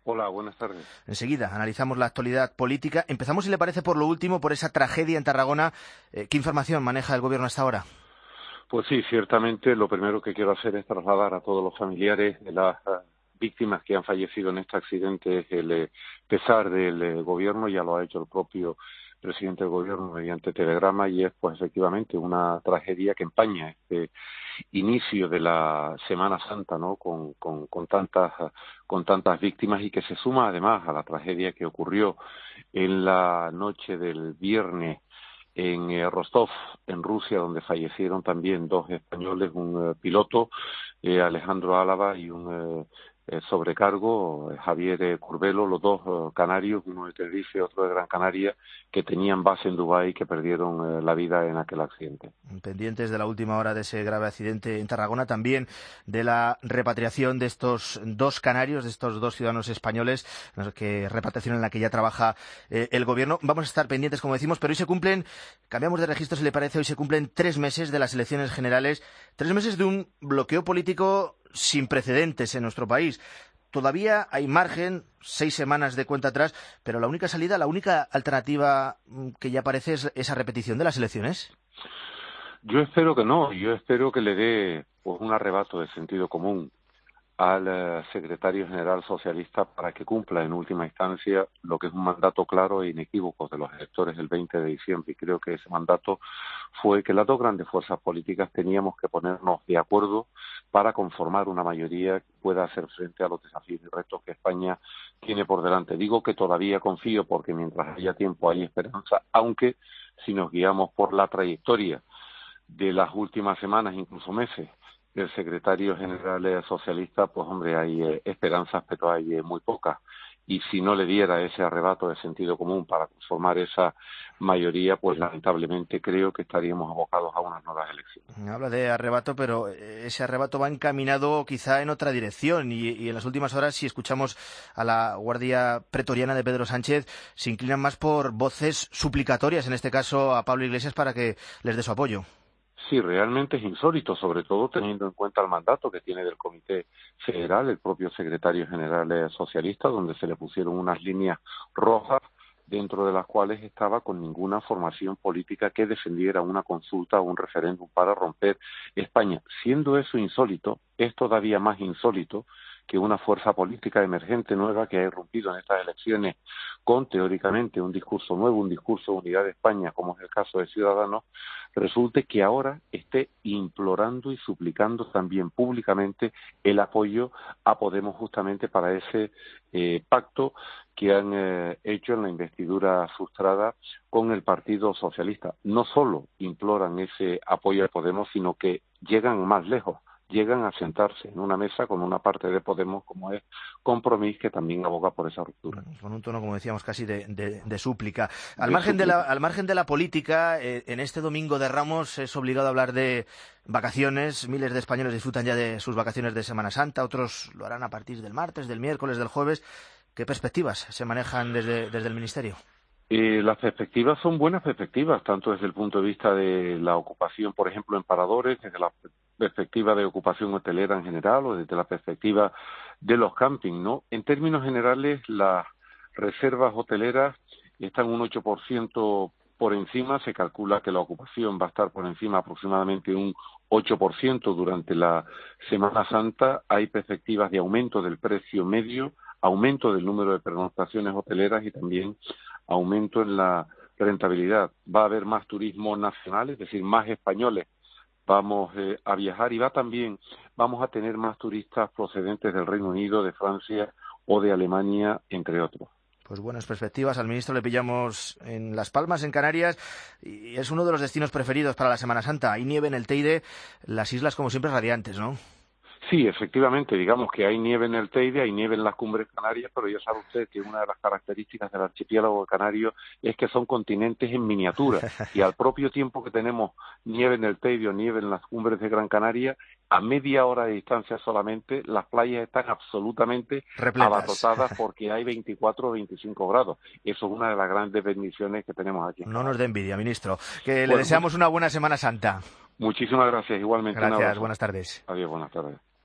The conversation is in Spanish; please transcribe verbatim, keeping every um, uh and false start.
Hola, buenas tardes. Enseguida analizamos la actualidad política. Empezamos, si le parece, por lo último, por esa tragedia en Tarragona. Eh, ¿Qué información maneja el Gobierno hasta ahora? Pues sí, ciertamente lo primero que quiero hacer es trasladar a todos los familiares de las uh, víctimas que han fallecido en este accidente el eh, pesar del eh, Gobierno. Ya lo ha hecho el propio presidente del Gobierno mediante telegrama, y es pues efectivamente una tragedia que empaña este inicio de la Semana Santa, ¿no? Con, con, con tantas con tantas víctimas, y que se suma además a la tragedia que ocurrió en la noche del viernes en eh, Rostov, en Rusia, donde fallecieron también dos españoles, un eh, piloto, eh, Alejandro Álava, y un eh, eh, sobrecargo, eh, Javier eh, Curbelo, los dos eh, canarios, uno de Tenerife, otro de Gran Canaria, que tenían base en Dubái y que perdieron eh, la vida en aquel accidente. Pendientes de la última hora de ese grave accidente en Tarragona, también de la repatriación de estos dos canarios, de estos dos ciudadanos españoles, que repatriación en la que ya trabaja eh, el Gobierno. Vamos a estar pendientes, como decimos, pero hoy se cumplen, cambiamos de registro si le parece, hoy se cumplen tres meses de las elecciones generales, tres meses de un bloqueo político sin precedentes en nuestro país. Todavía hay margen, seis semanas de cuenta atrás, pero la única salida, la única alternativa que ya aparece es esa repetición de las elecciones. Yo espero que no, yo espero que le dé pues un arrebato de sentido común al eh, secretario general socialista para que cumpla en última instancia lo que es un mandato claro e inequívoco de los electores del veinte de diciembre. Y creo que ese mandato fue que las dos grandes fuerzas políticas teníamos que ponernos de acuerdo para conformar una mayoría que pueda hacer frente a los desafíos y retos que España tiene por delante. Digo que todavía confío porque mientras haya tiempo hay esperanza, aunque si nos guiamos por la trayectoria de las últimas semanas, incluso meses, del secretario general socialista, pues hombre, hay eh, esperanzas, pero hay eh, muy pocas. Y si no le diera ese arrebato de sentido común para conformar esa mayoría, pues lamentablemente creo que estaríamos abocados a unas nuevas elecciones. Habla de arrebato, pero ese arrebato va encaminado quizá en otra dirección, y, y en las últimas horas, si escuchamos a la Guardia Pretoriana de Pedro Sánchez, se inclinan más por voces suplicatorias, en este caso a Pablo Iglesias, para que les dé su apoyo. Sí, realmente es insólito, sobre todo teniendo en cuenta el mandato que tiene del Comité Federal el propio secretario general socialista, donde se le pusieron unas líneas rojas dentro de las cuales estaba con ninguna formación política que defendiera una consulta o un referéndum para romper España. Siendo eso insólito, es todavía más insólito que una fuerza política emergente nueva que ha irrumpido en estas elecciones con, teóricamente, un discurso nuevo, un discurso de unidad de España, como es el caso de Ciudadanos, resulte que ahora esté implorando y suplicando también públicamente el apoyo a Podemos justamente para ese eh, pacto que han eh, hecho en la investidura frustrada con el Partido Socialista. No solo imploran ese apoyo a Podemos, sino que llegan más lejos. Llegan a sentarse en una mesa con una parte de Podemos como es Compromís, que también aboga por esa ruptura. Con un tono, como decíamos, casi de, de, de súplica. Al de margen súplica. de la, al margen de la política, eh, en este domingo de Ramos es obligado a hablar de vacaciones. Miles de españoles disfrutan ya de sus vacaciones de Semana Santa, otros lo harán a partir del martes, del miércoles, del jueves. ¿Qué perspectivas se manejan desde, desde el Ministerio? Eh, las perspectivas son buenas perspectivas, tanto desde el punto de vista de la ocupación, por ejemplo, en paradores, desde la perspectiva de ocupación hotelera en general o desde la perspectiva de los campings, ¿no? En términos generales, las reservas hoteleras están un ocho por ciento por encima. Se calcula que la ocupación va a estar por encima aproximadamente un ocho por ciento durante la Semana Santa. Hay perspectivas de aumento del precio medio, aumento del número de pernoctaciones hoteleras y también aumento en la rentabilidad. Va a haber más turismo nacional, es decir, más españoles vamos eh, a viajar, y va también, vamos a tener más turistas procedentes del Reino Unido, de Francia o de Alemania, entre otros. Pues buenas perspectivas. Al ministro le pillamos en Las Palmas, en Canarias, y es uno de los destinos preferidos para la Semana Santa. Hay nieve en el Teide, las islas como siempre radiantes, ¿no? Sí, efectivamente, digamos que hay nieve en el Teide, hay nieve en las Cumbres Canarias, pero ya sabe usted que una de las características del archipiélago canario es que son continentes en miniatura, y al propio tiempo que tenemos nieve en el Teide o nieve en las Cumbres de Gran Canaria, a media hora de distancia solamente, las playas están absolutamente repletas, abarrotadas porque hay veinticuatro o veinticinco grados. Eso es una de las grandes bendiciones que tenemos aquí. No nos dé envidia, ministro. Que bueno, le deseamos una buena Semana Santa. Muchísimas gracias, igualmente. Gracias, buenas tardes. Adiós, buenas tardes.